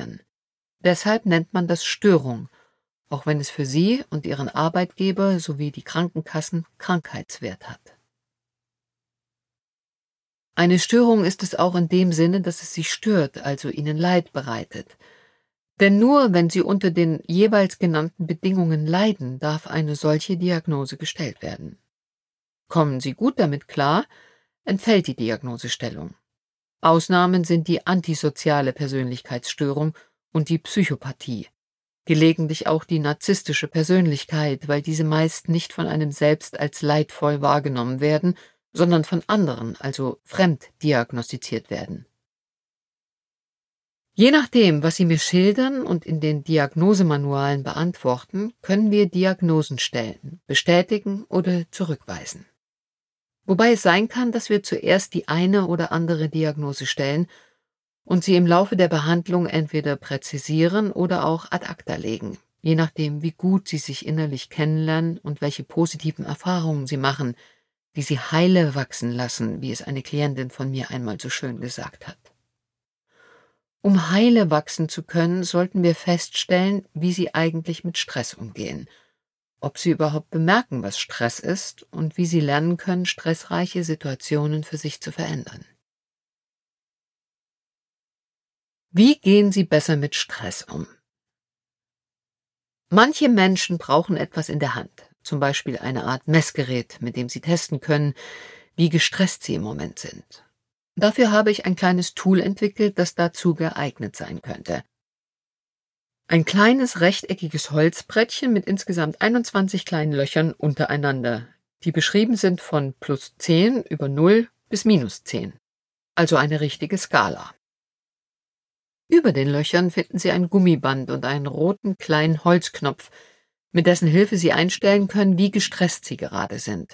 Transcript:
reagieren. Deshalb nennt man das Störung, auch wenn es für Sie und Ihren Arbeitgeber sowie die Krankenkassen Krankheitswert hat. Eine Störung ist es auch in dem Sinne, dass es Sie stört, also Ihnen Leid bereitet. Denn nur wenn Sie unter den jeweils genannten Bedingungen leiden, darf eine solche Diagnose gestellt werden. Kommen Sie gut damit klar, entfällt die Diagnosestellung. Ausnahmen sind die antisoziale Persönlichkeitsstörung und die Psychopathie, gelegentlich auch die narzisstische Persönlichkeit, weil diese meist nicht von einem selbst als leidvoll wahrgenommen werden, sondern von anderen, also fremd diagnostiziert werden. Je nachdem, was Sie mir schildern und in den Diagnosemanualen beantworten, können wir Diagnosen stellen, bestätigen oder zurückweisen. Wobei es sein kann, dass wir zuerst die eine oder andere Diagnose stellen und sie im Laufe der Behandlung entweder präzisieren oder auch ad acta legen, je nachdem, wie gut Sie sich innerlich kennenlernen und welche positiven Erfahrungen Sie machen, die Sie heile wachsen lassen, wie es eine Klientin von mir einmal so schön gesagt hat. Um heile wachsen zu können, sollten wir feststellen, wie Sie eigentlich mit Stress umgehen, ob Sie überhaupt bemerken, was Stress ist und wie Sie lernen können, stressreiche Situationen für sich zu verändern. Wie gehen Sie besser mit Stress um? Manche Menschen brauchen etwas in der Hand, zum Beispiel eine Art Messgerät, mit dem sie testen können, wie gestresst sie im Moment sind. Dafür habe ich ein kleines Tool entwickelt, das dazu geeignet sein könnte. Ein kleines rechteckiges Holzbrettchen mit insgesamt 21 kleinen Löchern untereinander, die beschrieben sind von +10 über 0 bis -10, also eine richtige Skala. Über den Löchern finden Sie ein Gummiband und einen roten kleinen Holzknopf, mit dessen Hilfe Sie einstellen können, wie gestresst Sie gerade sind.